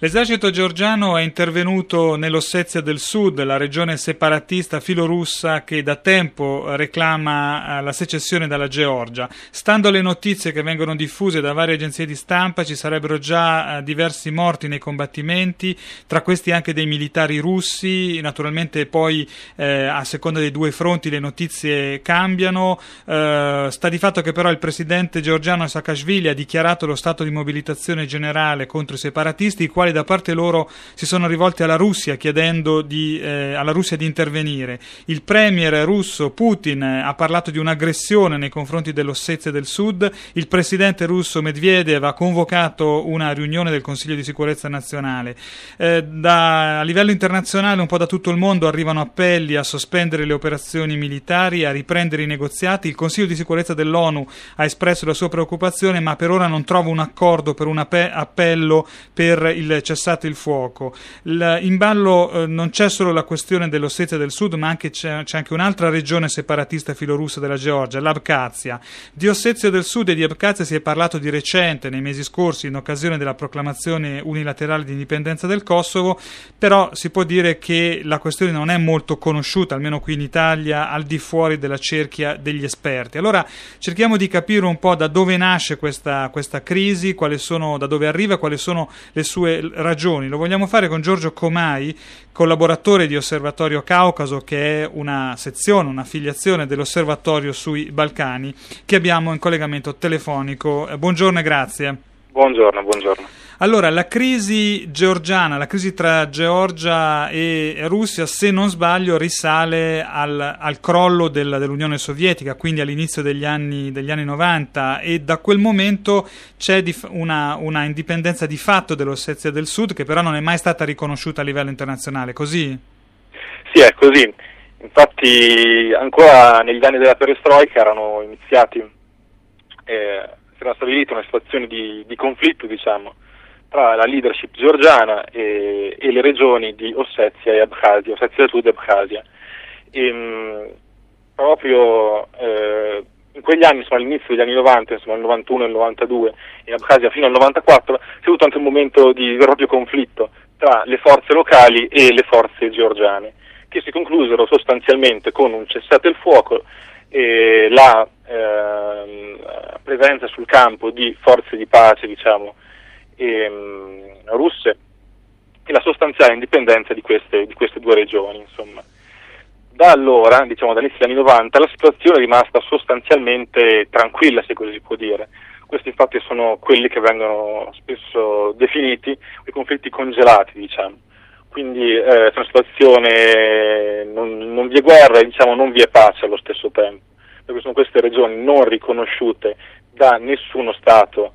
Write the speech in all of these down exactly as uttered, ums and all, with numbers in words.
L'esercito georgiano è intervenuto nell'Ossetia del Sud, la regione separatista filorussa che da tempo reclama la secessione dalla Georgia. Stando alle notizie che vengono diffuse da varie agenzie di stampa, ci sarebbero già diversi morti nei combattimenti, tra questi anche dei militari russi. Naturalmente poi eh, a seconda dei due fronti le notizie cambiano. Eh, sta di fatto che però il presidente georgiano Saakashvili ha dichiarato lo stato di mobilitazione generale contro i separatisti, i quali da parte loro si sono rivolti alla Russia chiedendo di, eh, alla Russia di intervenire. Il premier russo Putin ha parlato di un'aggressione nei confronti dell'Ossetia del Sud. Il presidente russo Medvedev ha convocato una riunione del Consiglio di sicurezza nazionale. Eh, da, a livello internazionale, un po' da tutto il mondo, arrivano appelli a sospendere le operazioni militari, a riprendere i negoziati. Il Consiglio di sicurezza dell'ONU ha espresso la sua preoccupazione, ma per ora non trova un accordo per un appe- appello per il cessato il fuoco. Il, in ballo eh, non c'è solo la questione dell'Ossetia del Sud, ma anche c'è, c'è anche un'altra regione separatista filorussa della Georgia, l'Abkhazia. Di Ossetia del Sud e di Abkhazia si è parlato di recente, nei mesi scorsi, in occasione della proclamazione unilaterale di indipendenza del Kosovo, però si può dire che la questione non è molto conosciuta, almeno qui in Italia, al di fuori della cerchia degli esperti. Allora cerchiamo di capire un po' da dove nasce questa, questa crisi, quali sono, da dove arriva, quali sono le sue ragioni. Lo vogliamo fare con Giorgio Comai, collaboratore di Osservatorio Caucaso, che è una sezione, un'affiliazione dell'Osservatorio sui Balcani, che abbiamo in collegamento telefonico. Eh, buongiorno e grazie. Buongiorno, buongiorno. Allora, la crisi georgiana, la crisi tra Georgia e Russia, se non sbaglio, risale al, al crollo del, dell'Unione Sovietica, quindi all'inizio degli anni, degli anni novanta, e da quel momento c'è di, una, una indipendenza di fatto dell'Ossetia del Sud, che però non è mai stata riconosciuta a livello internazionale, così? Sì, è così. Infatti ancora negli anni della perestroika erano iniziati, eh, si era stabilita una situazione di, di conflitto, diciamo, tra la leadership georgiana e, e le regioni di Ossetia e Abkhazia, Ossetia del Sud e Abkhazia. E, mh, proprio eh, in quegli anni, insomma, all'inizio degli anni novanta, insomma, il novantuno e il novantadue, in Abkhazia fino al novantaquattro, si è avuto anche un momento di vero e proprio conflitto tra le forze locali e le forze georgiane, che si conclusero sostanzialmente con un cessate il fuoco e la eh, presenza sul campo di forze di pace, diciamo, E, um, russe, e la sostanziale indipendenza di queste, di queste due regioni. Insomma, da allora, diciamo dall'inizio degli anni novanta, la situazione è rimasta sostanzialmente tranquilla, se così si può dire. Questi infatti sono quelli che vengono spesso definiti i conflitti congelati, diciamo. Quindi eh, è una situazione, non, non vi è guerra e, diciamo, non vi è pace allo stesso tempo, perché sono queste regioni non riconosciute da nessuno Stato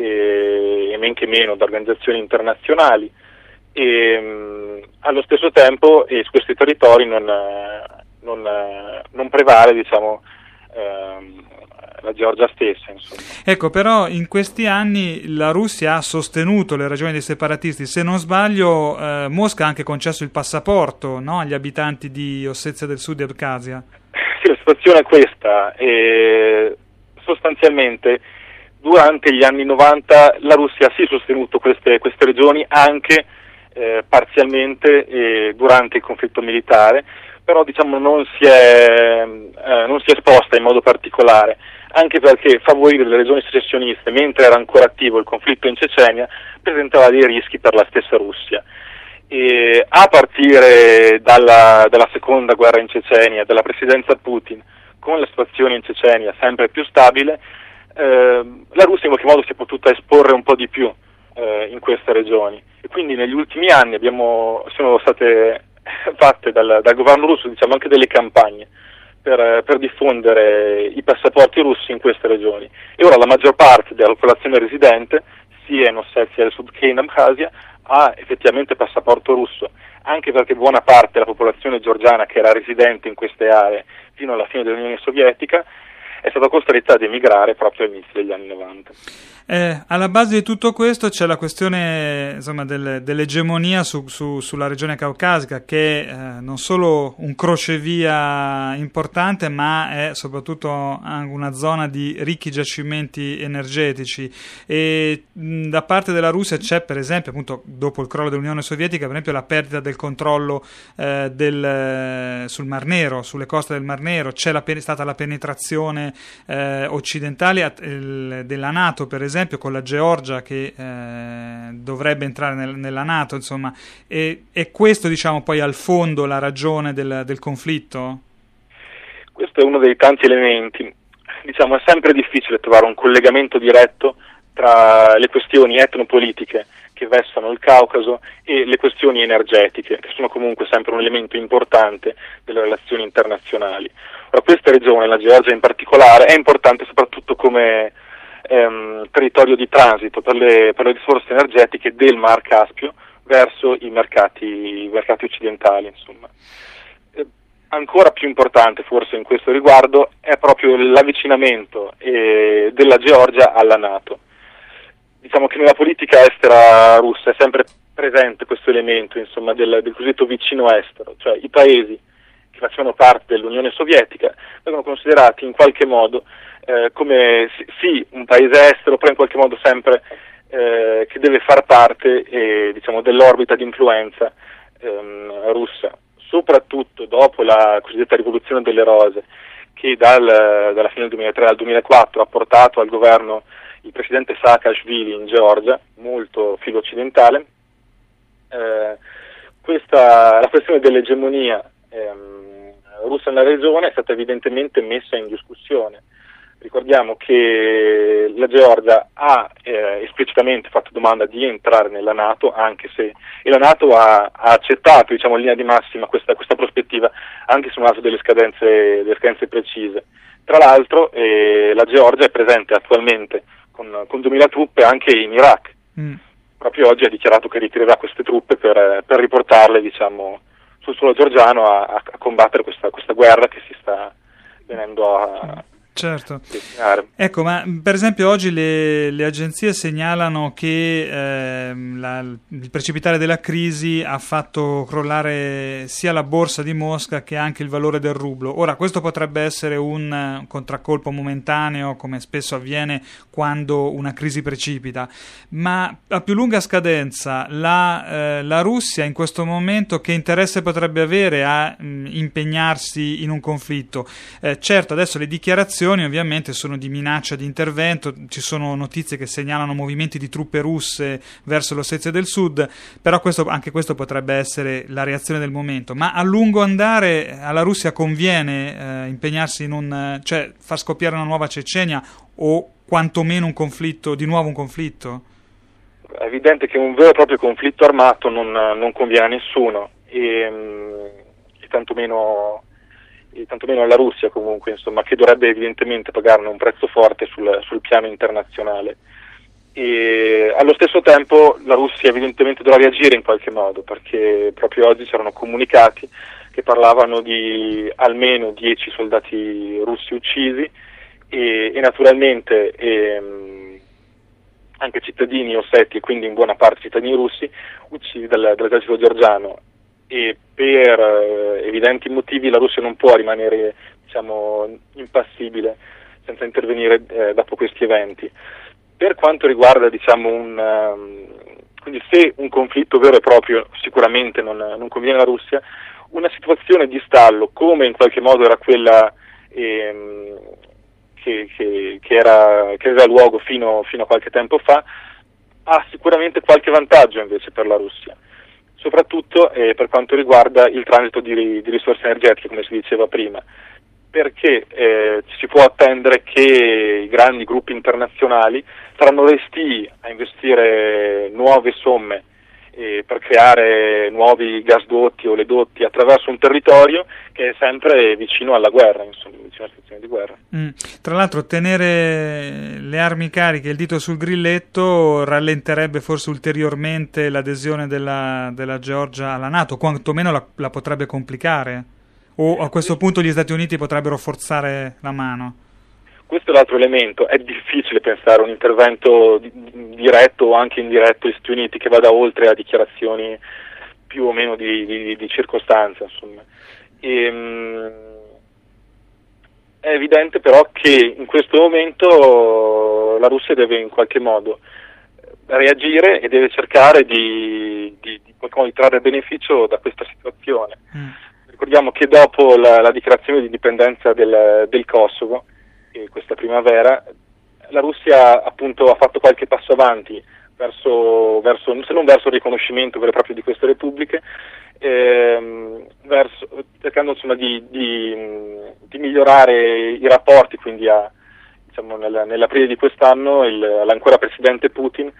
e men che meno da organizzazioni internazionali, e mh, allo stesso tempo e su questi territori non, non, non prevale, diciamo, ehm, la Georgia stessa, insomma. Ecco, però in questi anni la Russia ha sostenuto le ragioni dei separatisti. Se non sbaglio, eh, Mosca ha anche concesso il passaporto, no, agli abitanti di Ossetia del Sud e Abkhazia. Sì, la situazione è questa, e sostanzialmente durante gli anni novanta la Russia ha sì sostenuto queste, queste regioni anche eh, parzialmente eh, durante il conflitto militare, però, diciamo, non si è, eh, non si è esposta in modo particolare, anche perché favorire le regioni secessioniste mentre era ancora attivo il conflitto in Cecenia presentava dei rischi per la stessa Russia. E a partire dalla, dalla seconda guerra in Cecenia, dalla presidenza Putin, con la situazione in Cecenia sempre più stabile, Eh, la Russia in qualche modo si è potuta esporre un po' di più eh, in queste regioni, e quindi negli ultimi anni abbiamo, sono state fatte dal, dal governo russo, diciamo, anche delle campagne per, per diffondere i passaporti russi in queste regioni, e ora la maggior parte della popolazione residente sia in Ossetia del Sud che in Abkhazia ha effettivamente passaporto russo, anche perché buona parte della popolazione georgiana che era residente in queste aree fino alla fine dell'Unione Sovietica è stata costretta ad emigrare proprio all'inizio degli anni novanta. Eh, alla base di tutto questo c'è la questione, insomma, del, dell'egemonia su, su, sulla regione caucasica, che è eh, non solo un crocevia importante, ma è soprattutto una zona di ricchi giacimenti energetici, e mh, da parte della Russia c'è, per esempio, appunto dopo il crollo dell'Unione Sovietica, per esempio la perdita del controllo eh, del, sul Mar Nero, sulle coste del Mar Nero, c'è la, è stata la penetrazione eh, occidentale il, della NATO, per esempio, con la Georgia che eh, dovrebbe entrare nel, nella NATO, insomma, e, e questo, diciamo, poi al fondo la ragione del, del conflitto? Questo è uno dei tanti elementi. Diciamo, è sempre difficile trovare un collegamento diretto tra le questioni etnopolitiche che vestono il Caucaso e le questioni energetiche, che sono comunque sempre un elemento importante delle relazioni internazionali. Ora, questa regione, la Georgia in particolare, è importante soprattutto come ehm, territorio di transito per le, per le risorse energetiche del Mar Caspio verso i mercati, i mercati occidentali, insomma. Eh, ancora più importante forse in questo riguardo è proprio l'avvicinamento eh, della Georgia alla NATO. Diciamo che nella politica estera russa è sempre presente questo elemento, insomma, del, del cosiddetto vicino estero, cioè i paesi che facevano parte dell'Unione Sovietica vengono considerati in qualche modo eh, come sì un paese estero, però in qualche modo sempre eh, che deve far parte eh, diciamo, dell'orbita di influenza ehm, russa, soprattutto dopo la cosiddetta rivoluzione delle rose, che dal, dalla fine del duemilatré al duemilaquattro ha portato al governo il presidente Saakashvili in Georgia, molto filo occidentale. Eh, questa, la questione dell'egemonia ehm, russa nella regione è stata evidentemente messa in discussione. Ricordiamo che la Georgia ha eh, esplicitamente fatto domanda di entrare nella NATO, anche se e la NATO ha, ha accettato, diciamo, in linea di massima questa, questa prospettiva, anche se non ha delle scadenze, delle scadenze precise. Tra l'altro eh, la Georgia è presente attualmente con, con duemila truppe anche in Iraq. Mm. Proprio oggi ha dichiarato che ritirerà queste truppe per, per riportarle, diciamo, sul suolo georgiano a, a combattere questa, questa guerra che si sta venendo a... Certo. Ecco, ma per esempio oggi le, le agenzie segnalano che eh, la, il precipitare della crisi ha fatto crollare sia la borsa di Mosca che anche il valore del rublo. Ora, questo potrebbe essere un contraccolpo momentaneo, come spesso avviene quando una crisi precipita, ma a più lunga scadenza la, eh, la Russia in questo momento che interesse potrebbe avere a mh, impegnarsi in un conflitto? Eh, certo, adesso le dichiarazioni ovviamente sono di minaccia di intervento, ci sono notizie che segnalano movimenti di truppe russe verso l'Ossetia del Sud, però questo, anche questo potrebbe essere la reazione del momento. Ma a lungo andare alla Russia conviene eh, impegnarsi in un, cioè far scoppiare una nuova Cecenia o quantomeno un conflitto, di nuovo un conflitto? È evidente che un vero e proprio conflitto armato non, non conviene a nessuno e, e tantomeno e tantomeno alla Russia, comunque, insomma, che dovrebbe evidentemente pagarne un prezzo forte sul, sul piano internazionale. E allo stesso tempo la Russia evidentemente dovrà reagire in qualche modo, perché proprio oggi c'erano comunicati che parlavano di almeno dieci soldati russi uccisi e, e naturalmente ehm, anche cittadini osseti, e quindi in buona parte cittadini russi, uccisi dal, dall'esercito georgiano. E per eh, evidenti motivi la Russia non può rimanere, diciamo, impassibile senza intervenire eh, dopo questi eventi. Per quanto riguarda, diciamo, un, um, quindi se un conflitto vero e proprio sicuramente non, non conviene alla Russia, una situazione di stallo, come in qualche modo era quella ehm, che, che, che, era, che aveva luogo fino, fino a qualche tempo fa, ha sicuramente qualche vantaggio invece per la Russia. Soprattutto eh, per quanto riguarda il transito di, di risorse energetiche, come si diceva prima, perché eh, ci si può attendere che i grandi gruppi internazionali saranno restii a investire nuove somme eh, per creare nuovi gasdotti o oleodotti attraverso un territorio che è sempre vicino alla guerra, insomma, vicino alla situazione di guerra. Mm. Tra l'altro tenere le armi cariche e il dito sul grilletto rallenterebbe forse ulteriormente l'adesione della, della Georgia alla NATO, quantomeno la, la potrebbe complicare, o a questo punto gli Stati Uniti potrebbero forzare la mano? questo è l'altro elemento. È difficile pensare a un intervento di, di, diretto o anche indiretto degli Stati Uniti che vada oltre a dichiarazioni più o meno di, di, di circostanza, insomma. E, mh, è evidente però che in questo momento la Russia deve in qualche modo reagire e deve cercare di, di, di, di trarre beneficio da questa situazione. Mm. Ricordiamo che dopo la, la dichiarazione di indipendenza del, del Kosovo, eh, questa primavera, la Russia appunto ha fatto qualche passo avanti verso, verso se non verso il riconoscimento vero e proprio di queste repubbliche, ehm, verso, cercando insomma di, di, di migliorare i rapporti, quindi a, diciamo, nel, nell'aprile di quest'anno il, l'ancora presidente Putin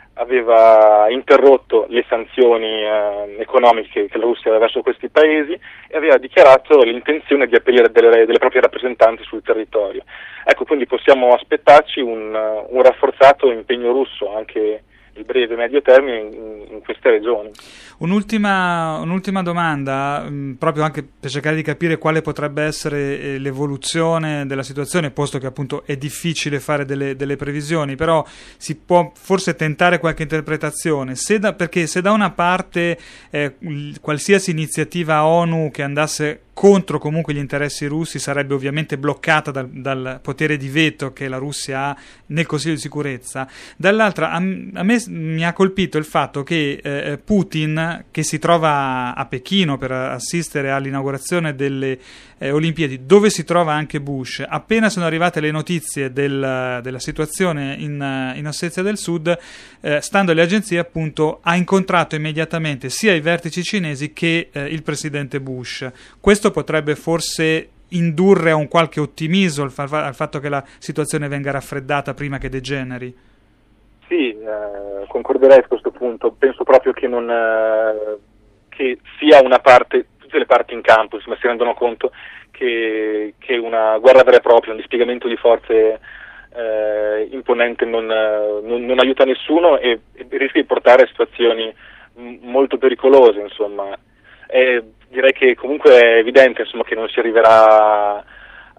aveva interrotto le sanzioni eh, economiche che la Russia aveva verso questi paesi e aveva dichiarato l'intenzione di aprire delle, delle proprie rappresentanze sul territorio. Ecco, quindi possiamo aspettarci un, un rafforzato impegno russo anche il breve e medio termine in, in queste regioni. Un'ultima, un'ultima domanda, mh, proprio anche per cercare di capire quale potrebbe essere eh, l'evoluzione della situazione, posto che appunto è difficile fare delle, delle previsioni, però si può forse tentare qualche interpretazione, se da, perché se da una parte eh, qualsiasi iniziativa ONU che andasse contro comunque gli interessi russi sarebbe ovviamente bloccata dal, dal potere di veto che la Russia ha nel Consiglio di sicurezza, dall'altra a, a me mi ha colpito il fatto che eh, Putin, che si trova a Pechino per assistere all'inaugurazione delle eh, Olimpiadi, dove si trova anche Bush, appena sono arrivate le notizie del, della situazione in, in Ossetia del Sud, eh, stando alle agenzie appunto ha incontrato immediatamente sia i vertici cinesi che eh, il presidente Bush. Questo potrebbe forse indurre a un qualche ottimismo al fatto che la situazione venga raffreddata prima che degeneri? Sì, eh, concorderei su questo punto. Penso proprio che non eh, che sia una parte, tutte le parti in campo insomma, si rendono conto che, che una guerra vera e propria, un dispiegamento di forze eh, imponente non, non, non aiuta nessuno e, e rischia di portare a situazioni m- molto pericolose, insomma. E direi che comunque è evidente insomma, che non si arriverà a,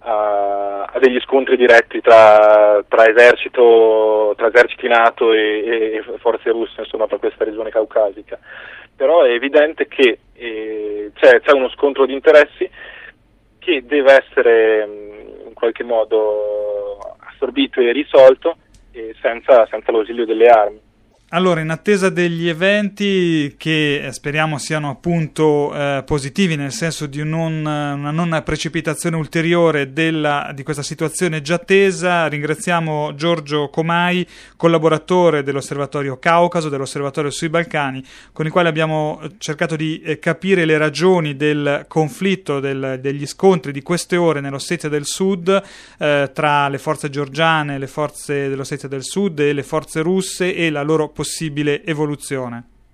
a degli scontri diretti tra, tra esercito tra eserciti NATO e, e forze russe insomma, per questa regione caucasica. Però è evidente che eh, c'è, c'è uno scontro di interessi che deve essere in qualche modo assorbito e risolto eh, senza, senza l'ausilio delle armi. Allora, in attesa degli eventi che speriamo siano appunto eh, positivi, nel senso di non, una non precipitazione ulteriore della, di questa situazione già tesa, ringraziamo Giorgio Comai, collaboratore dell'Osservatorio Caucaso, dell'Osservatorio sui Balcani, con il quale abbiamo cercato di eh, capire le ragioni del conflitto, del, degli scontri di queste ore nell'Ossetia del Sud eh, tra le forze georgiane, le forze dell'Ossetia del Sud e le forze russe e la loro possibile evoluzione.